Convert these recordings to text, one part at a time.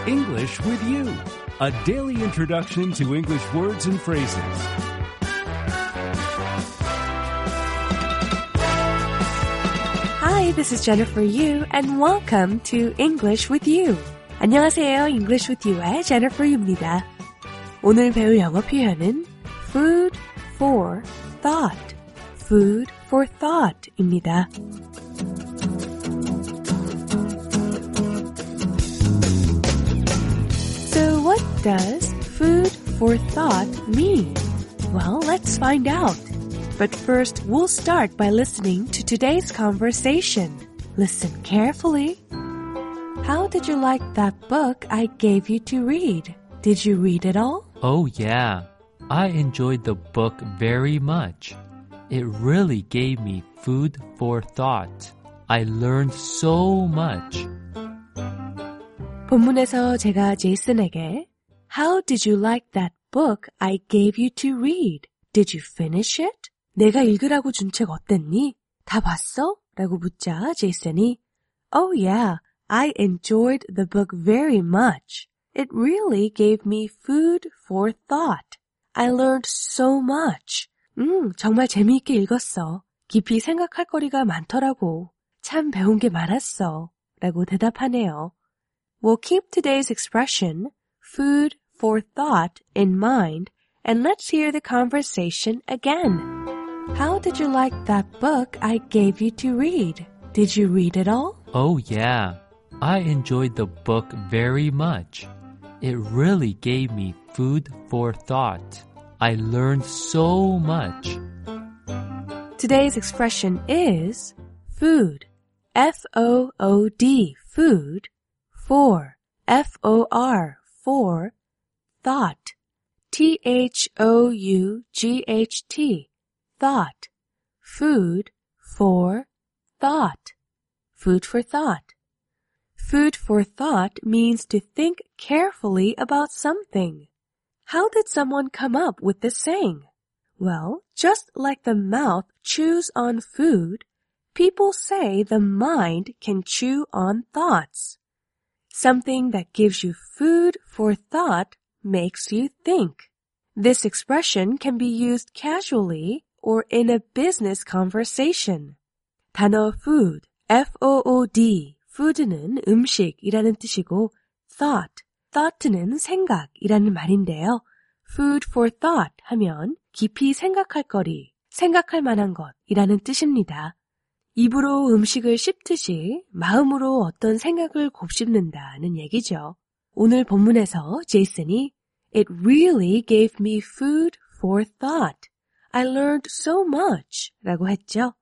English with You, a daily introduction to English words and phrases. Hi, this is Jennifer Yu, and welcome to English with You. 안녕하세요, English with You의 Jennifer Yu입니다. 오늘 배울 영어 표현은 food for thought, food for thought입니다. So what does food for thought mean? Well, let's find out. But first, we'll start by listening to today's conversation. Listen carefully. How did you like that book I gave you to read? Did you read it all? Oh, yeah. I enjoyed the book very much. It really gave me food for thought. I learned so much. 본문에서 제가 제이슨에게 How did you like that book I gave you to read? Did you finish it? 내가 읽으라고 준 책 어땠니? 다 봤어? 라고 묻자 제이슨이 Oh yeah, I enjoyed the book very much. It really gave me food for thought. I learned so much. 정말 재미있게 읽었어. 깊이 생각할 거리가 많더라고. 참 배운 게 많았어. 라고 대답하네요. We'll keep today's expression, food for thought, in mind, and let's hear the conversation again. How did you like that book I gave you to read? Did you read it all? Oh, yeah. I enjoyed the book very much. It really gave me food for thought. I learned so much. Today's expression is food, F-O-O-D, food, for, F-O-R, for, thought, T-H-O-U-G-H-T, thought, food, for, thought, food for thought. Food for thought means to think carefully about something. How did someone come up with this saying? Well, just like the mouth chews on food, people say the mind can chew on thoughts. Something that gives you food for thought makes you think. This expression can be used casually or in a business conversation. 단어 food, F-O-O-D, food는 음식이라는 뜻이고 thought는 생각이라는 말인데요. Food for thought 하면 깊이 생각할 거리, 생각할 만한 것이라는 뜻입니다. 입으로 음식을 씹듯이 마음으로 어떤 생각을 곱씹는다는 얘기죠. 오늘 본문에서 제이슨이 It really gave me food for thought. I learned so much 라고 했죠.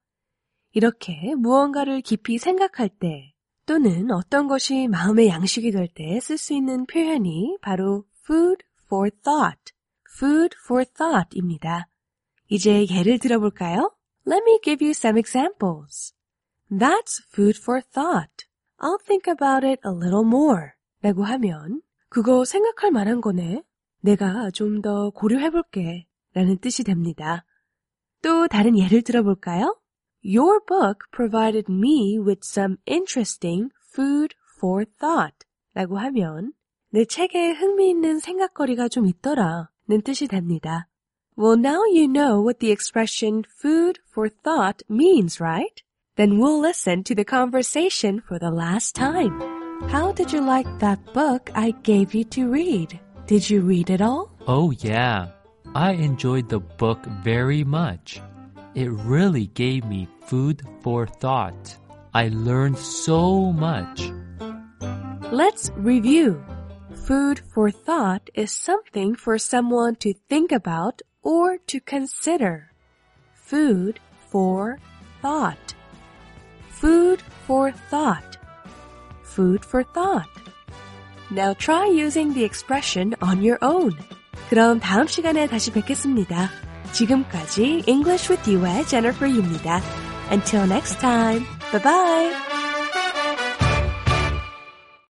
이렇게 무언가를 깊이 생각할 때 또는 어떤 것이 마음의 양식이 될 때 쓸 수 있는 표현이 바로 food for thought, food for thought입니다. 이제 예를 들어볼까요? Let me give you some examples. That's food for thought. I'll think about it a little more. 라고 하면 그거 생각할 만한 거네. 내가 좀 더 고려해볼게. 라는 뜻이 됩니다. 또 다른 예를 들어볼까요? Your book provided me with some interesting food for thought. 라고 하면 내 책에 흥미있는 생각거리가 좀 있더라. 는 뜻이 됩니다. Well, now you know what the expression food for thought means, right? Then we'll listen to the conversation for the last time. How did you like that book I gave you to read? Did you read it all? Oh, yeah. I enjoyed the book very much. It really gave me food for thought. I learned so much. Let's review. Food for thought is something for someone to think about or to consider. Food for thought. Food for thought. Food for thought. Now try using the expression on your own. 그럼 다음 시간에 다시 뵙겠습니다. 지금까지 English with You의 Jennifer Yu입니다. Until next time. Bye-bye.